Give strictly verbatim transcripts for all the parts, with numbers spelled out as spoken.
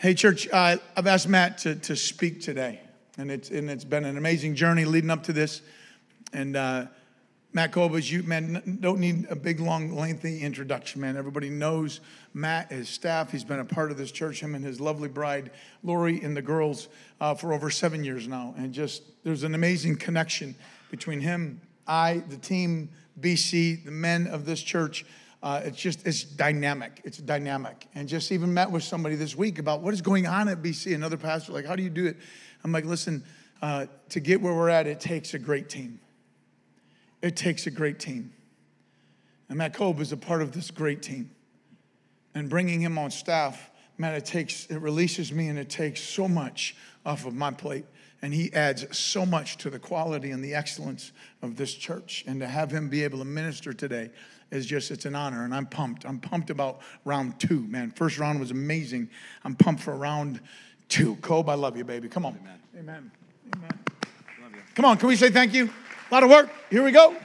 Hey, church, uh, I've asked Matt to, to speak today, and it's, and it's been an amazing journey leading up to this. And uh, Matt Kobus, you, man, don't need a big, long, lengthy introduction, man. Everybody knows Matt, his staff. He's been a part of this church, him and his lovely bride, Lori, and the girls uh, for over seven years now. And just, there's an amazing connection between him, I, the team, B C, the men of this church. Uh, it's just, it's dynamic. It's dynamic. And just even met with somebody this week about what is going on at B C. Another pastor, like, how do you do it? I'm like, listen, uh, to get where we're at, it takes a great team. It takes a great team. And Matt Kolb is a part of this great team. And bringing him on staff, man, it takes, it releases me and it takes so much off of my plate. And he adds so much to the quality and the excellence of this church. And to have him be able to minister today is just, it's an honor. And I'm pumped. I'm pumped about round two, man. First round was amazing. I'm pumped for round two. Kolb, I love you, baby. Come on. Amen. Amen. Amen. Love you. Come on, can we say thank you? A lot of work. Here we go.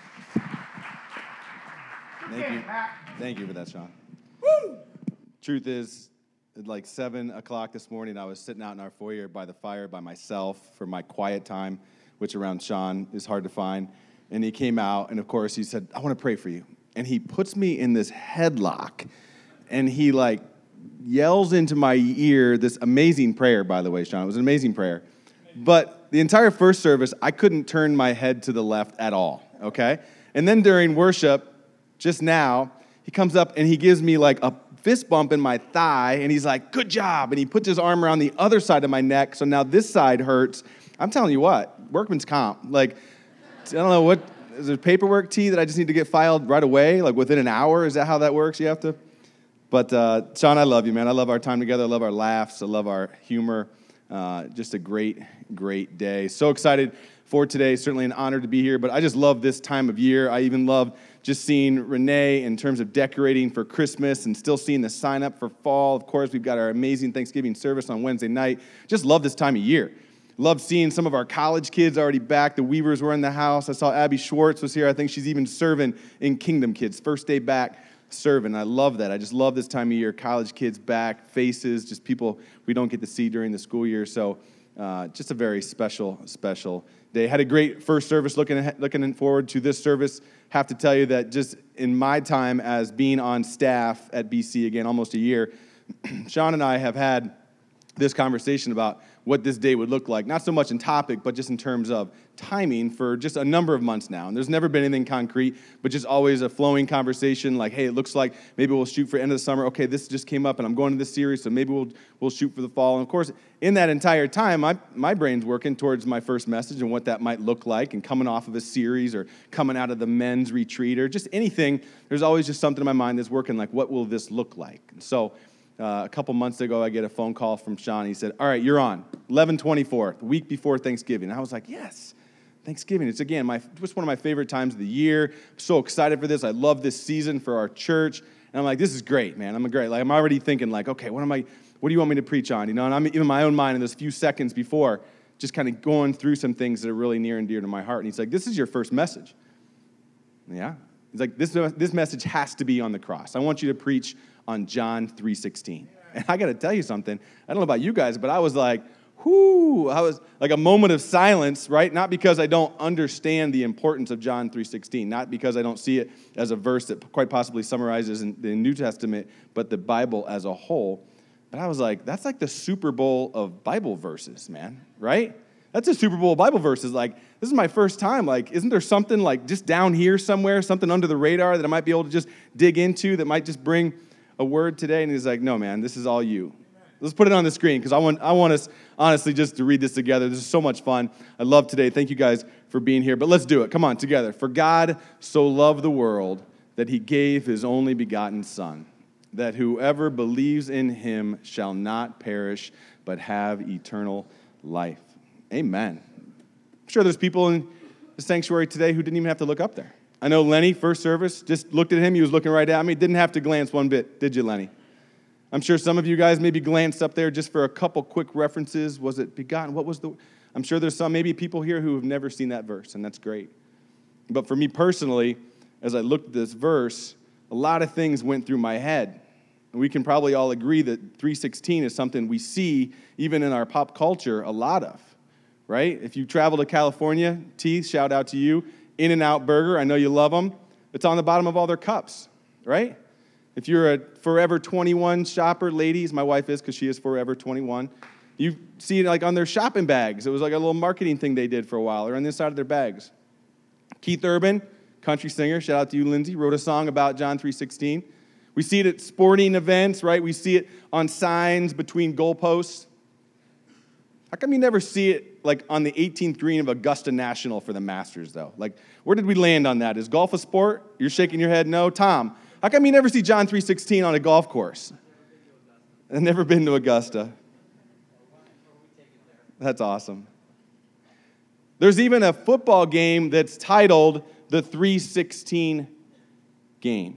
Thank you. Thank you for that, Sean. Woo! Truth is, at like seven o'clock this morning, I was sitting out in our foyer by the fire by myself for my quiet time, which around Sean is hard to find. And he came out, and of course, he said, I want to pray for you. And he puts me in this headlock, and he like yells into my ear this amazing prayer, by the way, Sean. It was an amazing prayer. But the entire first service, I couldn't turn my head to the left at all, okay? And then during worship, just now, he comes up and he gives me like a fist bump in my thigh, and he's like, good job. And he puts his arm around the other side of my neck, so now this side hurts. I'm telling you what, workman's comp. Like, I don't know, what, is there paperwork, T, that I just need to get filed right away, like within an hour? Is that how that works? You have to? But, uh, Sean, I love you, man. I love our time together. I love our laughs. I love our humor. Uh, just a great, great day. So excited for today. Certainly an honor to be here, but I just love this time of year. I even love just seeing Renee in terms of decorating for Christmas and still seeing the sign up for fall. Of course, we've got our amazing Thanksgiving service on Wednesday night. Just love this time of year. Love seeing some of our college kids already back. The Weavers were in the house. I saw Abby Schwartz was here. I think she's even serving in Kingdom Kids. First day back serving. I love that. I just love this time of year. College kids back, faces, just people we don't get to see during the school year. So uh, just a very special, special day. Had a great first service. Looking ahead, looking forward to this service. Have to tell you that just in my time as being on staff at B C, again, almost a year, Sean and I have had this conversation about what this day would look like, not so much in topic, but just in terms of timing for just a number of months now. And there's never been anything concrete, but just always a flowing conversation like, hey, it looks like maybe we'll shoot for end of the summer. Okay, this just came up and I'm going to this series, so maybe we'll we'll shoot for the fall. And of course, in that entire time, my, my brain's working towards my first message and what that might look like, and coming off of a series or coming out of the men's retreat or just anything. There's always just something in my mind that's working like, what will this look like? And so Uh, a couple months ago, I get a phone call from Sean. He said, all right, you're on, eleven twenty-four, the week before Thanksgiving. And I was like, yes, Thanksgiving. It's, again, my just one of my favorite times of the year. I'm so excited for this. I love this season for our church. And I'm like, this is great, man. I'm great. Like, I'm already thinking, like, okay, what am I? What do you want me to preach on? You know, and I'm in my own mind in those few seconds before, just kind of going through some things that are really near and dear to my heart. And he's like, this is your first message. Yeah. He's like, this, this message has to be on the cross. I want you to preach on John three sixteen. And I got to tell you something. I don't know about you guys, but I was like, whoo. I was like a moment of silence, right? Not because I don't understand the importance of John three sixteen, not because I don't see it as a verse that quite possibly summarizes in the New Testament, but the Bible as a whole. But I was like, that's like the Super Bowl of Bible verses, man, right? That's a Super Bowl of Bible verses. Like, this is my first time. Like, isn't there something like just down here somewhere, something under the radar that I might be able to just dig into that might just bring a word today? And he's like, no, man, this is all you. Let's put it on the screen because I want I want us, honestly, just to read this together. This is so much fun. I love today. Thank you guys for being here. But let's do it. Come on, together. For God so loved the world that he gave his only begotten Son, that whoever believes in him shall not perish but have eternal life. Amen. I'm sure there's people in the sanctuary today who didn't even have to look up there. I know Lenny, first service, just looked at him. He was looking right at me. Didn't have to glance one bit, did you, Lenny? I'm sure some of you guys maybe glanced up there just for a couple quick references. Was it begotten? What was the... I'm sure there's some, maybe people here who have never seen that verse, and that's great. But for me personally, as I looked at this verse, a lot of things went through my head. And we can probably all agree that three sixteen is something we see even in our pop culture a lot of, right? If you travel to California, Teeth, shout out to you. In-N-Out Burger, I know you love them. It's on the bottom of all their cups, right? If you're a Forever twenty-one shopper, ladies, my wife is because she is Forever twenty-one, you see it like on their shopping bags. It was like a little marketing thing they did for a while, or on the inside of their bags. Keith Urban, country singer, shout out to you, Lindsay, wrote a song about John three sixteen. We see it at sporting events, right? We see it on signs between goalposts. How come you never see it like on the eighteenth green of Augusta National for the Masters, though? Like, where did we land on that? Is golf a sport? You're shaking your head no. Tom, how come you never see John three sixteen on a golf course? I've never been to Augusta. That's awesome. There's even a football game that's titled the three sixteen game.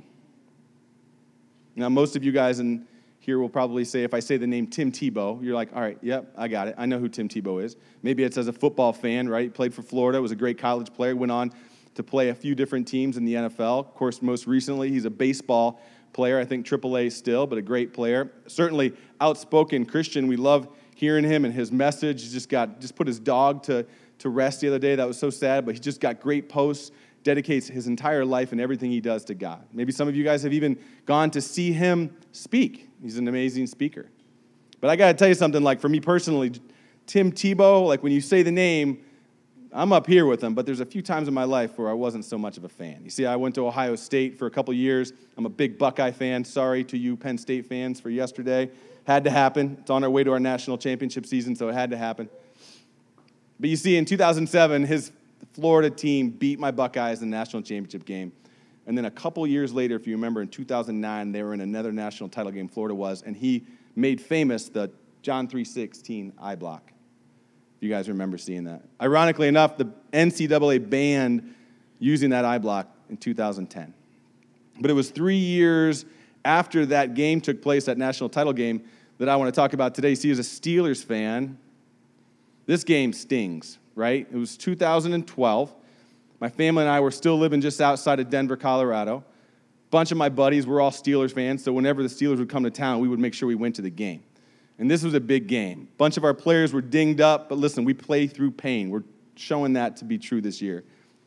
Now, most of you guys in here will probably say, if I say the name Tim Tebow, you're like, all right, yep, I got it. I know who Tim Tebow is. Maybe it's as a football fan, right? He played for Florida, was a great college player, went on to play a few different teams in the N F L. Of course, most recently, he's a baseball player, I think triple A still, but a great player. Certainly outspoken Christian. We love hearing him and his message. He just got just put his dog to, to rest the other day. That was so sad, but he just got great posts, dedicates his entire life and everything he does to God. Maybe some of you guys have even gone to see him speak. He's an amazing speaker. But I got to tell you something, like for me personally, Tim Tebow, like when you say the name, I'm up here with him, but there's a few times in my life where I wasn't so much of a fan. You see, I went to Ohio State for a couple years. I'm a big Buckeye fan. Sorry to you Penn State fans for yesterday. Had to happen. It's on our way to our national championship season, so it had to happen. But you see, in two thousand seven, his Florida team beat my Buckeyes in the national championship game. And then a couple years later, if you remember, in two thousand nine, they were in another national title game, Florida was, and he made famous the John three sixteen I block. If you guys remember seeing that. Ironically enough, the N C double A banned using that I block in two thousand ten. But it was three years after that game took place, that national title game, that I want to talk about today. See, as a Steelers fan, this game stings, right? It was two thousand twelve. My family and I were still living just outside of Denver, Colorado. A bunch of my buddies were all Steelers fans, so whenever the Steelers would come to town, we would make sure we went to the game. And this was a big game. A bunch of our players were dinged up, but listen, we play through pain. We're showing that to be true this year.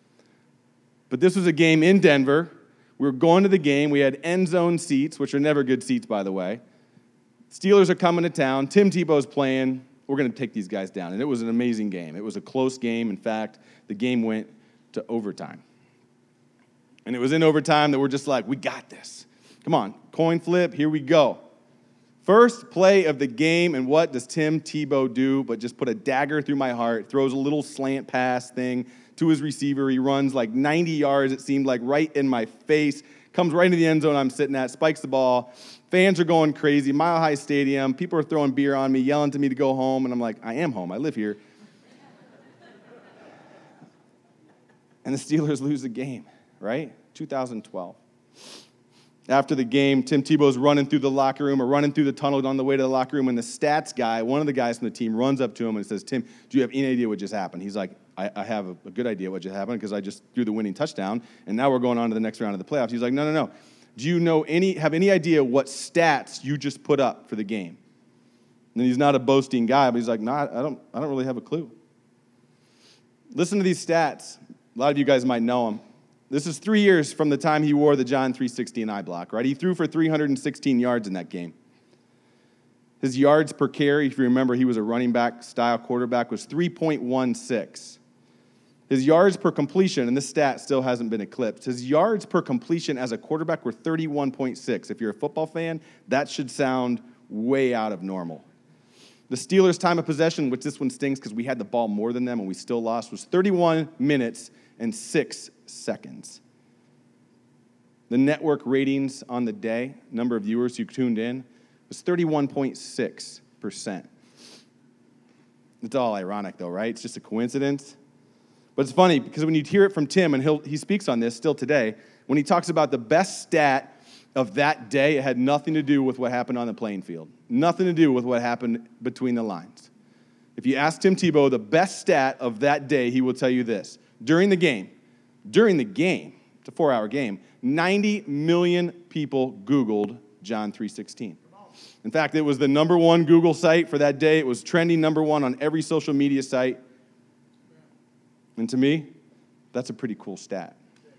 But this was a game in Denver. We were going to the game. We had end zone seats, which are never good seats, by the way. Steelers are coming to town. Tim Tebow's playing. We're going to take these guys down. And it was an amazing game. It was a close game. In fact, the game went to overtime. And it was in overtime that we're just like, we got this. Come on, coin flip, here we go. First play of the game, and what does Tim Tebow do but just put a dagger through my heart, throws a little slant pass thing to his receiver. He runs like ninety yards, it seemed like, right in my face, comes right into the end zone I'm sitting at, spikes the ball. Fans are going crazy, Mile High Stadium. People are throwing beer on me, yelling to me to go home, and I'm like, I am home, I live here. And the Steelers lose the game, right? two thousand twelve. After the game, Tim Tebow's running through the locker room or running through the tunnel on the way to the locker room, and the stats guy, one of the guys from the team, runs up to him and says, Tim, do you have any idea what just happened? He's like, I, I have a, a good idea what just happened because I just threw the winning touchdown, and now we're going on to the next round of the playoffs. He's like, no, no, no. Do you know any, have any idea what stats you just put up for the game? And he's not a boasting guy, but he's like, no, I don't, I don't really have a clue. Listen to these stats. A lot of you guys might know them. This is three years from the time he wore the John three sixteen I block, right? He threw for three hundred sixteen yards in that game. His yards per carry, if you remember, he was a running back style quarterback, was three point one six. His yards per completion, and this stat still hasn't been eclipsed, his yards per completion as a quarterback were thirty-one point six. If you're a football fan, that should sound way out of normal. The Steelers' time of possession, which this one stings because we had the ball more than them and we still lost, was thirty-one minutes and six seconds. The network ratings on the day, number of viewers who tuned in, was thirty-one point six percent. It's all ironic, though, right? It's just a coincidence. But it's funny because when you hear it from Tim, and he'll, he speaks on this still today, when he talks about the best stat of that day, it had nothing to do with what happened on the playing field. Nothing to do with what happened between the lines. If you ask Tim Tebow the best stat of that day, he will tell you this. During the game, during the game, it's a four-hour game, ninety million people Googled John three sixteen. In fact, it was the number one Google site for that day. It was trending number one on every social media site. And to me, that's a pretty cool stat.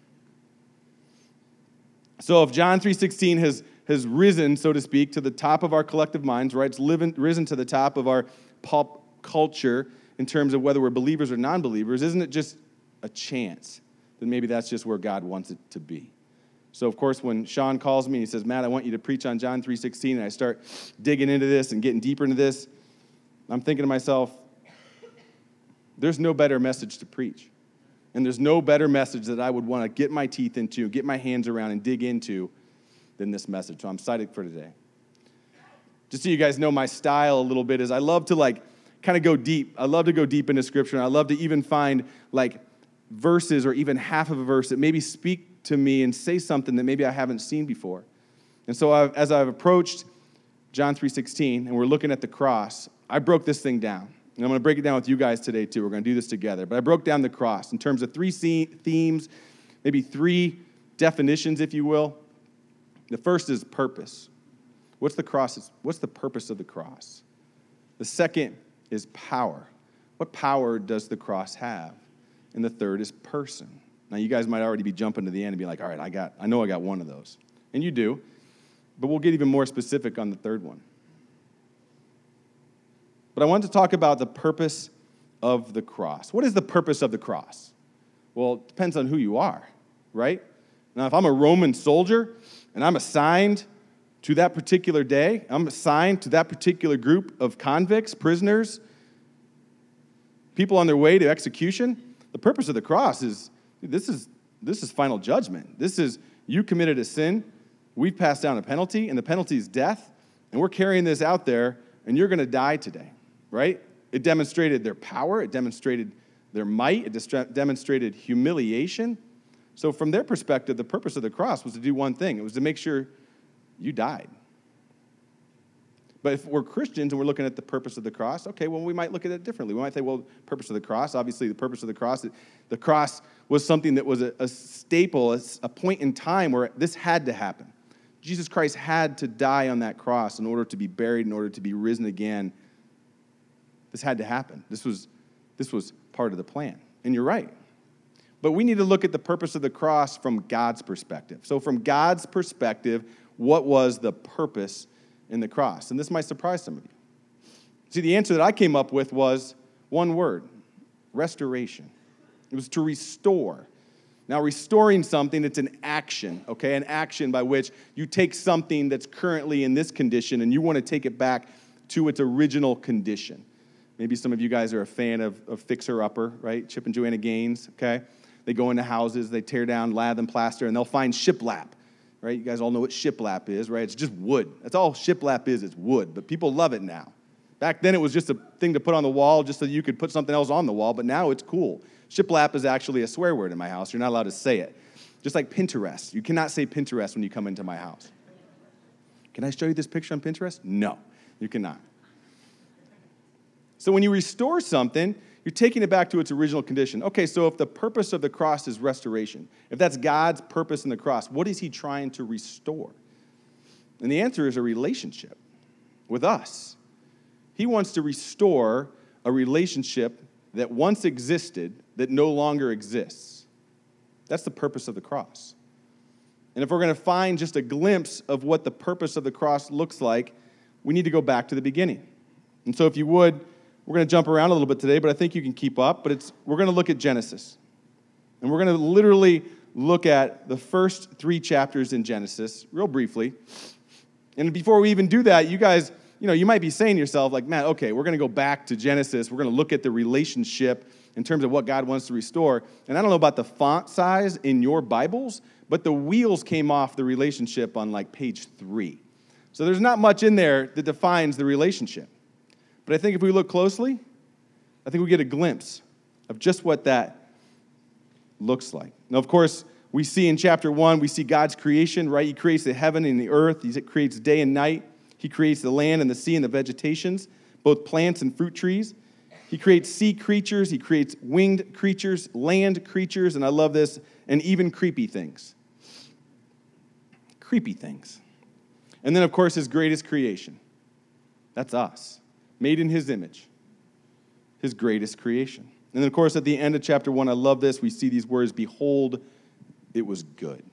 So if John three sixteen has, has risen, so to speak, to the top of our collective minds, right? It's living, risen to the top of our pop culture in terms of whether we're believers or non-believers, isn't it just a chance that maybe that's just where God wants it to be? So, of course, when Sean calls me and he says, Matt, I want you to preach on John three sixteen, and I start digging into this and getting deeper into this, I'm thinking to myself, there's no better message to preach. And there's no better message that I would want to get my teeth into, get my hands around, and dig into than this message. So I'm excited for today. Just so you guys know my style a little bit is I love to, like, kind of go deep. I love to go deep into Scripture, and I love to even find, like, verses or even half of a verse that maybe speak to me and say something that maybe I haven't seen before. And so I've, as I've approached John three sixteen and we're looking at the cross, I broke this thing down. And I'm going to break it down with you guys today too. We're going to do this together. But I broke down the cross in terms of three themes, maybe three definitions, if you will. The first is purpose. What's the cross? What's the purpose of the cross? The second is power. What power does the cross have? And the third is person. Now, you guys might already be jumping to the end and be like, all right, I got, I know I got one of those. And you do. But we'll get even more specific on the third one. But I want to talk about the purpose of the cross. What is the purpose of the cross? Well, it depends on who you are, right? Now, if I'm a Roman soldier and I'm assigned to that particular day, I'm assigned to that particular group of convicts, prisoners, people on their way to execution, the purpose of the cross is This is this is final judgment. This is, you committed a sin, we've passed down a penalty, and the penalty is death, and we're carrying this out there, and you're going to die today, right? It demonstrated their power. It demonstrated their might. It dest- demonstrated humiliation. So from their perspective, the purpose of the cross was to do one thing. It was to make sure you died. But if we're Christians and we're looking at the purpose of the cross, okay, well, we might look at it differently. We might say, well, purpose of the cross, obviously the purpose of the cross, the cross was something that was a, a staple, a, a point in time where this had to happen. Jesus Christ had to die on that cross in order to be buried, in order to be risen again. This had to happen. This was, this was part of the plan. And you're right. But we need to look at the purpose of the cross from God's perspective. So from God's perspective, what was the purpose in the cross? And this might surprise some of you. See, the answer that I came up with was one word: restoration. It was to restore. Now, restoring something, it's an action, okay? An action by which you take something that's currently in this condition and you want to take it back to its original condition. Maybe some of you guys are a fan of, of Fixer Upper, right? Chip and Joanna Gaines, okay? They go into houses, they tear down, lath and plaster, and they'll find shiplap. Right? You guys all know what shiplap is, right? It's just wood. That's all shiplap is, it's wood. But people love it now. Back then, it was just a thing to put on the wall just so you could put something else on the wall, but now it's cool. Shiplap is actually a swear word in my house. You're not allowed to say it. Just like Pinterest. You cannot say Pinterest when you come into my house. Can I show you this picture on Pinterest? No, you cannot. So when you restore something, you're taking it back to its original condition. Okay, so if the purpose of the cross is restoration, if that's God's purpose in the cross, what is he trying to restore? And the answer is a relationship with us. He wants to restore a relationship that once existed that no longer exists. That's the purpose of the cross. And if we're going to find just a glimpse of what the purpose of the cross looks like, we need to go back to the beginning. And so if you would, we're going to jump around a little bit today, but I think you can keep up. But it's we're going to look at Genesis. And we're going to literally look at the first three chapters in Genesis, real briefly. And before we even do that, you guys, you know, you might be saying to yourself, like, Matt, okay, we're going to go back to Genesis. We're going to look at the relationship in terms of what God wants to restore. And I don't know about the font size in your Bibles, but the wheels came off the relationship on, like, page three. So there's not much in there that defines the relationship. But I think if we look closely, I think we get a glimpse of just what that looks like. Now, of course, we see in chapter one, we see God's creation, right? He creates the heaven and the earth. He creates day and night. He creates the land and the sea and the vegetations, both plants and fruit trees. He creates sea creatures. He creates winged creatures, land creatures, and I love this, and even creepy things. Creepy things. And then, of course, his greatest creation. That's us, made in his image, his greatest creation. And then, of course, at the end of chapter one, I love this. We see these words, behold, it was good.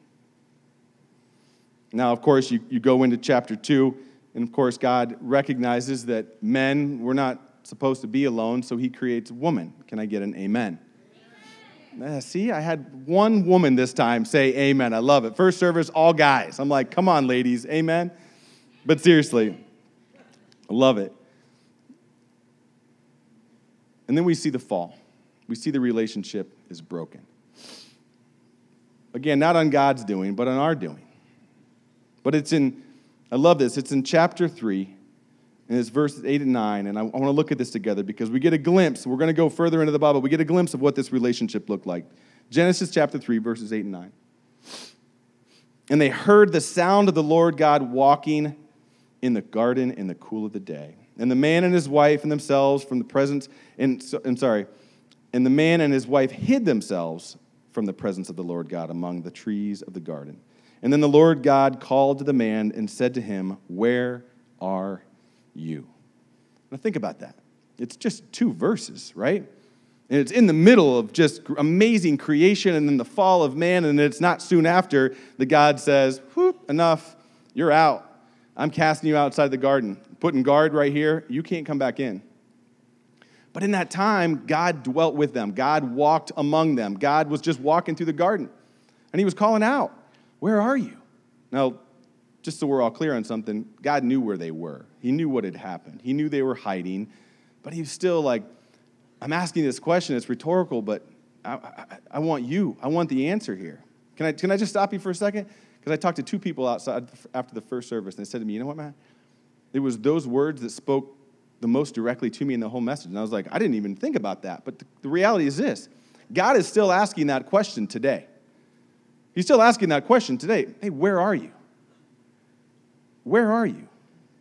Now, of course, you, you go into chapter two, and of course, God recognizes that men, we're not supposed to be alone, so he creates woman. Can I get an amen? Uh, see, I had one woman this time say amen. I love it. First service, all guys. I'm like, come on, ladies, amen? But seriously, I love it. And then we see the fall. We see the relationship is broken. Again, not on God's doing, but on our doing. But it's in, I love this, it's in chapter three, and it's verses eight and nine, and I, I want to look at this together because we get a glimpse, we're going to go further into the Bible, we get a glimpse of what this relationship looked like. Genesis chapter three, verses eight and nine. And they heard the sound of the Lord God walking in the garden in the cool of the day. And the man and his wife and themselves from the presence, and, and sorry, and the man and his wife hid themselves from the presence of the Lord God among the trees of the garden. And then the Lord God called to the man and said to him, where are you? Now think about that. It's just two verses, right? And it's in the middle of just amazing creation and then the fall of man, and it's not soon after that God says, whoop, enough, you're out. I'm casting you outside the garden, putting guard right here. You can't come back in. But in that time, God dwelt with them. God walked among them. God was just walking through the garden. And he was calling out, where are you? Now, just so we're all clear on something, God knew where they were. He knew what had happened. He knew they were hiding. But he was still like, I'm asking this question. It's rhetorical, but I, I, I want you. I want the answer here. Can I, can I just stop you for a second? Because I talked to two people outside after the first service, and they said to me, you know what, man? It was those words that spoke the most directly to me in the whole message. And I was like, I didn't even think about that. But the, the reality is this. God is still asking that question today. He's still asking that question today. Hey, where are you? Where are you?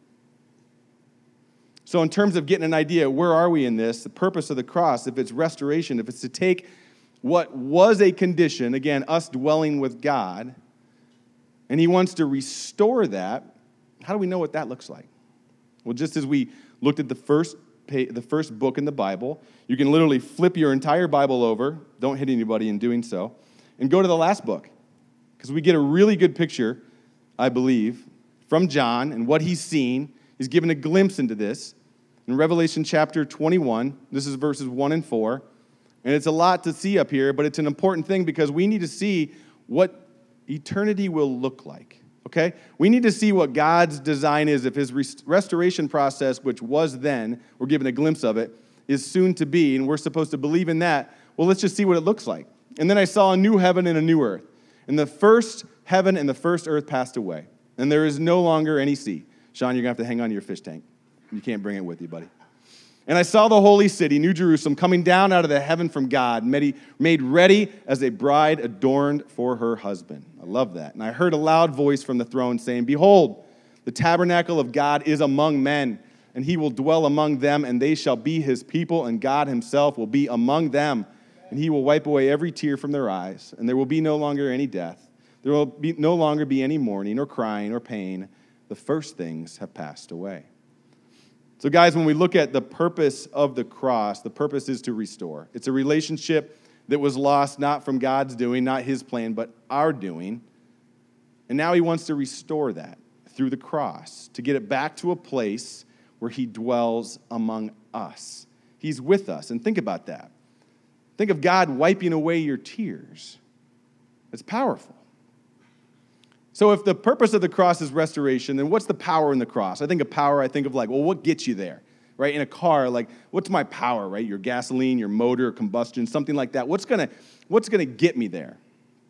So in terms of getting an idea, where are we in this? The purpose of the cross, if it's restoration, if it's to take what was a condition, again, us dwelling with God, and he wants to restore that, how do we know what that looks like? Well, just as we looked at the first page, the first book in the Bible, you can literally flip your entire Bible over, don't hit anybody in doing so, and go to the last book, because we get a really good picture, I believe, from John and what he's seen. He's given a glimpse into this. In Revelation chapter twenty-one, this is verses one and four, and it's a lot to see up here, but it's an important thing because we need to see what eternity will look like, okay? We need to see what God's design is if his rest- restoration process, which was then, we're given a glimpse of it, is soon to be, and we're supposed to believe in that. Well, let's just see what it looks like. And then I saw a new heaven and a new earth. And the first heaven and the first earth passed away, and there is no longer any sea. Sean, you're going to have to hang on to your fish tank. You can't bring it with you, buddy. And I saw the holy city, New Jerusalem, coming down out of the heaven from God, made ready as a bride adorned for her husband. I love that. And I heard a loud voice from the throne saying, behold, the tabernacle of God is among men, and he will dwell among them, and they shall be his people, and God himself will be among them. And he will wipe away every tear from their eyes, and there will be no longer any death. There will be no longer be any mourning or crying or pain. The first things have passed away. So guys, when we look at the purpose of the cross, the purpose is to restore. It's a relationship that was lost not from God's doing, not his plan, but our doing. And now he wants to restore that through the cross, to get it back to a place where he dwells among us. He's with us. And think about that. Think of God wiping away your tears. It's powerful. So if the purpose of the cross is restoration, then what's the power in the cross? I think of power, I think of like, well, what gets you there, right? In a car, like, what's my power, right? Your gasoline, your motor, combustion, something like that. What's gonna, what's gonna get me there?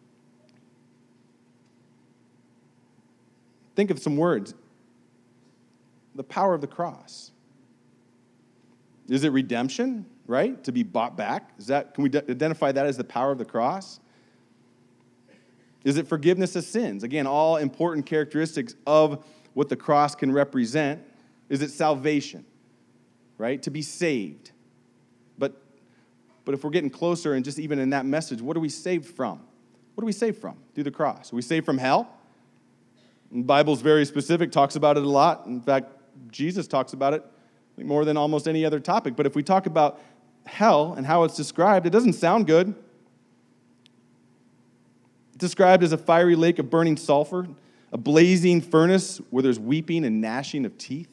Think of some words. The power of the cross. Is it redemption, right? To be bought back? Is that, can we d- identify that as the power of the cross? Is it forgiveness of sins? Again, all important characteristics of what the cross can represent. Is it salvation, right? To be saved. But, but if we're getting closer and just even in that message, what are we saved from? What are we saved from through the cross? Are we saved from hell? The Bible's very specific, talks about it a lot. In fact, Jesus talks about it more than almost any other topic. But if we talk about hell and how it's described, it doesn't sound good. It's described as a fiery lake of burning sulfur, a blazing furnace where there's weeping and gnashing of teeth.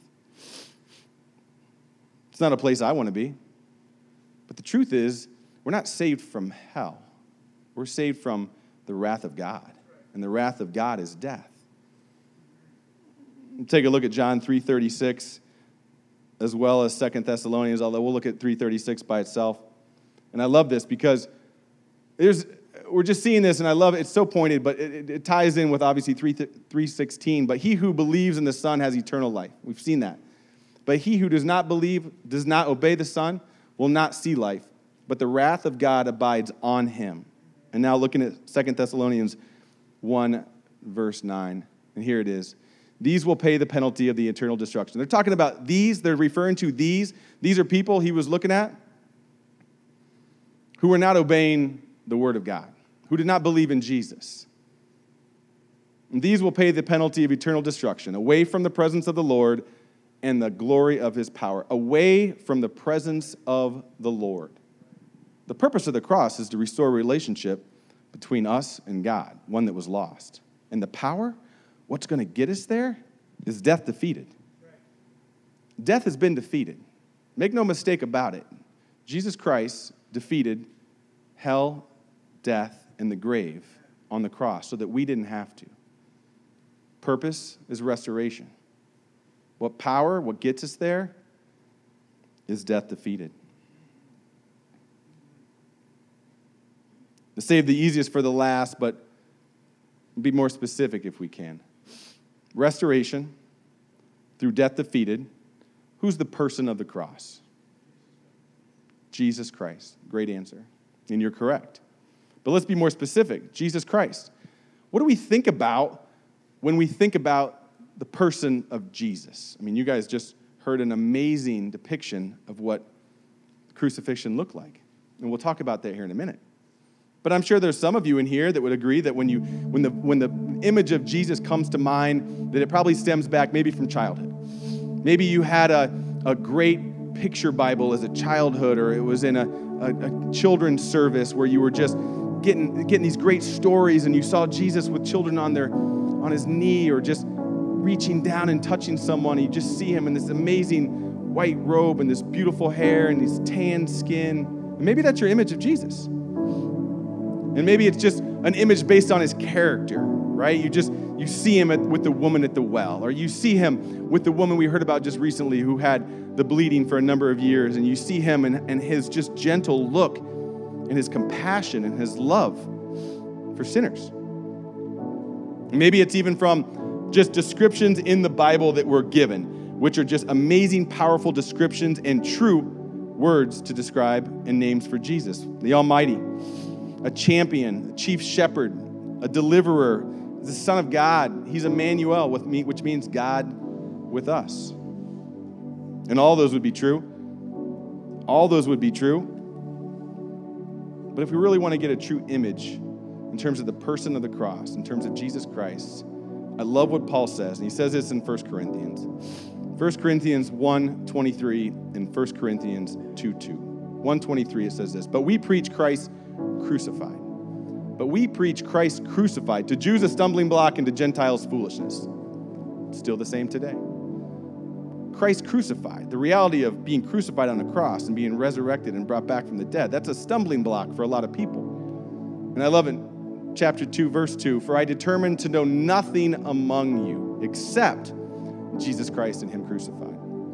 It's not a place I want to be. But the truth is, we're not saved from hell. We're saved from the wrath of God. And the wrath of God is death. Take a look at John three thirty-six, as well as Second Thessalonians, although we'll look at three thirty-six by itself. And I love this because there's, we're just seeing this, and I love it. It's so pointed, but it, it ties in with obviously three sixteen. But he who believes in the Son has eternal life. We've seen that. But he who does not believe, does not obey the Son, will not see life, but the wrath of God abides on him. And now looking at Second Thessalonians one, verse nine, and here it is. These will pay the penalty of the eternal destruction. They're talking about these. They're referring to these. These are people he was looking at who were not obeying the word of God, who did not believe in Jesus. And these will pay the penalty of eternal destruction, away from the presence of the Lord and the glory of his power, away from the presence of the Lord. The purpose of the cross is to restore a relationship between us and God, one that was lost. And the power, what's going to get us there, is death defeated. Death has been defeated. Make no mistake about it. Jesus Christ defeated hell, death, and the grave on the cross so that we didn't have to. Purpose is restoration. What power, what gets us there, is death defeated. To save the easiest for the last, but be more specific if we can. Restoration through death defeated. Who's the person of the cross? Jesus Christ. Great answer. And you're correct. But let's be more specific. Jesus Christ. What do we think about when we think about the person of Jesus? I mean, you guys just heard an amazing depiction of what crucifixion looked like. And we'll talk about that here in a minute. But I'm sure there's some of you in here that would agree that when you when the when the image of Jesus comes to mind, that it probably stems back maybe from childhood. Maybe you had a, a great picture Bible as a childhood, or it was in a, a, a children's service where you were just getting getting these great stories, and you saw Jesus with children on their on his knee, or just reaching down and touching someone. And you just see him in this amazing white robe and this beautiful hair and his tan skin. And maybe that's your image of Jesus. And maybe it's just an image based on his character, right? You just, you see him at, with the woman at the well, or you see him with the woman we heard about just recently who had the bleeding for a number of years, and you see him and, and his just gentle look and his compassion and his love for sinners. Maybe it's even from just descriptions in the Bible that we're given, which are just amazing, powerful descriptions and true words to describe and names for Jesus, the Almighty. A champion, a chief shepherd, a deliverer, the Son of God. He's Emmanuel, with me, which means God with us. And all those would be true. All those would be true. But if we really want to get a true image in terms of the person of the cross, in terms of Jesus Christ, I love what Paul says. And he says this in First Corinthians. First Corinthians one twenty-three and First Corinthians two two. one twenty-three, it says this. But we preach Christ crucified. But we preach Christ crucified, to Jews a stumbling block and to Gentiles foolishness. Still the same today. Christ crucified, the reality of being crucified on a cross and being resurrected and brought back from the dead, that's a stumbling block for a lot of people. And I love it, chapter two, verse two, for I determined to know nothing among you except Jesus Christ and him crucified.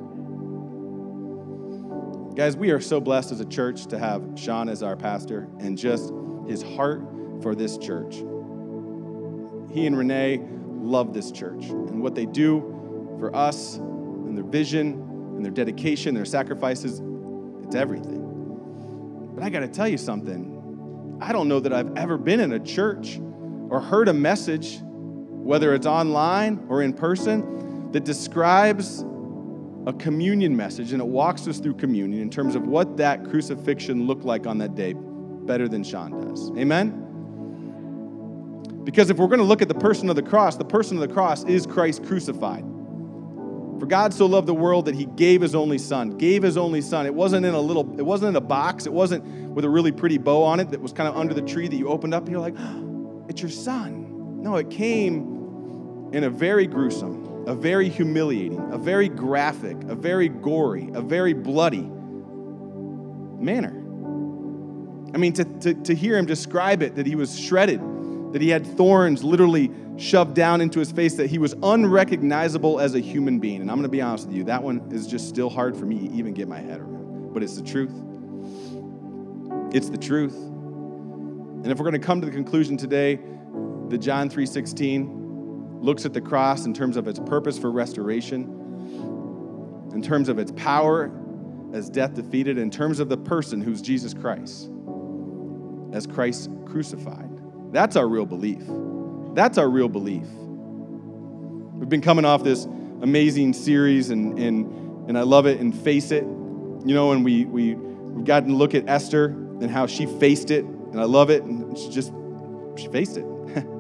Guys, we are so blessed as a church to have Sean as our pastor and just his heart for this church. He and Renee love this church and what they do for us and their vision and their dedication, their sacrifices. It's everything. But I got to tell you something. I don't know that I've ever been in a church or heard a message, whether it's online or in person, that describes a communion message, and it walks us through communion in terms of what that crucifixion looked like on that day better than Sean does. Amen? Because if we're going to look at the person of the cross, the person of the cross is Christ crucified. For God so loved the world that he gave his only son, gave his only son. It wasn't in a little, it wasn't in a box. It wasn't with a really pretty bow on it that was kind of under the tree that you opened up and you're like, oh, it's your son. No, it came in a very gruesome, a very humiliating, a very graphic, a very gory, a very bloody manner. I mean, to, to, to hear him describe it, that he was shredded, that he had thorns literally shoved down into his face, that he was unrecognizable as a human being. And I'm going to be honest with you, that one is just still hard for me to even get my head around. But it's the truth. It's the truth. And if we're going to come to the conclusion today that John three sixteen looks at the cross in terms of its purpose for restoration, in terms of its power as death defeated, in terms of the person who's Jesus Christ, as Christ crucified. That's our real belief. That's our real belief. We've been coming off this amazing series, and and and I love it, and Face It. You know, and we, we, we've gotten to look at Esther and how she faced it, and I love it, and she just, she faced it.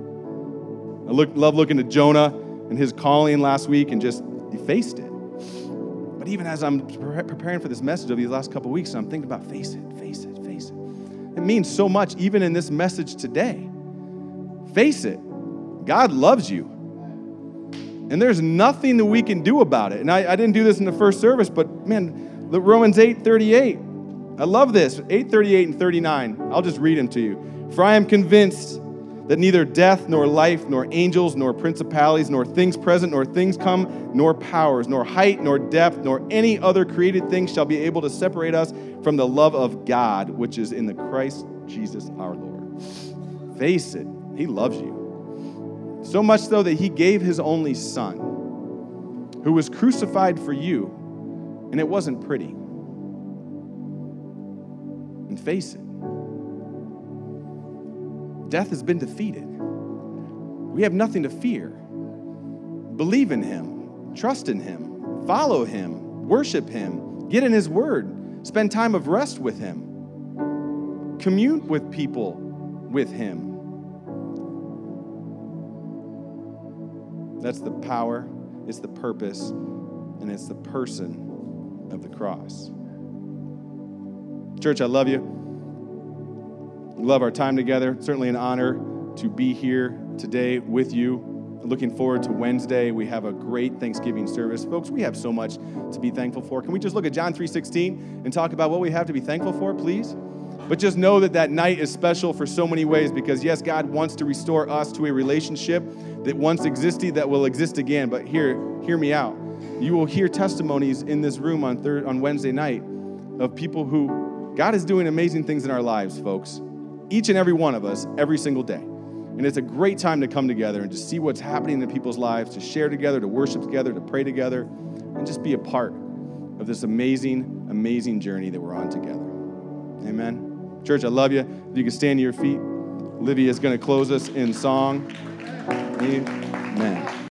I look, love looking at Jonah and his calling last week, and just, he faced it. But even as I'm pre- preparing for this message over these last couple of weeks, I'm thinking about face it, face it, face it. It means so much, even in this message today. Face it. God loves you. And there's nothing that we can do about it. And I, I didn't do this in the first service, but man, look, Romans eight thirty-eight. I love this. eight thirty-eight and thirty-nine. I'll just read them to you. For I am convinced that neither death, nor life, nor angels, nor principalities, nor things present, nor things come, nor powers, nor height, nor depth, nor any other created thing shall be able to separate us from the love of God, which is in the Christ Jesus our Lord. Face it. He loves you. So much so that he gave his only son, who was crucified for you, and it wasn't pretty. And face it, death has been defeated. We have nothing to fear. Believe in him, trust in him, follow him, worship him, get in his word, spend time of rest with him, commune with people with him. That's the power, it's the purpose, and it's the person of the cross. Church, I love you. We love our time together. It's certainly an honor to be here today with you. Looking forward to Wednesday. We have a great Thanksgiving service. Folks, we have so much to be thankful for. Can we just look at John three sixteen and talk about what we have to be thankful for, please? But just know that that night is special for so many ways, because yes, God wants to restore us to a relationship that once existed, that will exist again. But here, hear me out. You will hear testimonies in this room on third, on Wednesday night of people who God is doing amazing things in our lives, folks. Each and every one of us, every single day. And it's a great time to come together and to see what's happening in people's lives, to share together, to worship together, to pray together, and just be a part of this amazing, amazing journey that we're on together. Amen. Church, I love you. If you can stand to your feet, Olivia is going to close us in song. Amen.